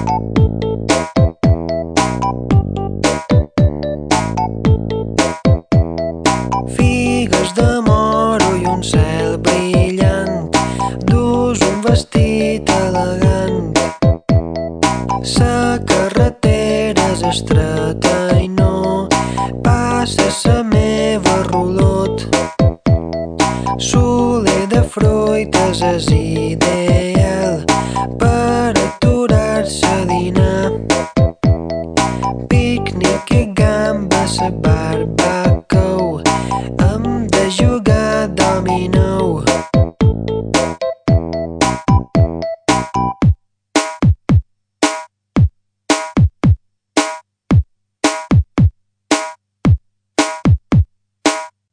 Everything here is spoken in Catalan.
Figues de moro i un cel brillant, dus un vestit elegant. La carretera és estreta i no passa la meva rulot. Soler de fruites és ideal per aturar-se a dinar. Pícnic i gambes, la barbacoa, hem de jugar a dominó.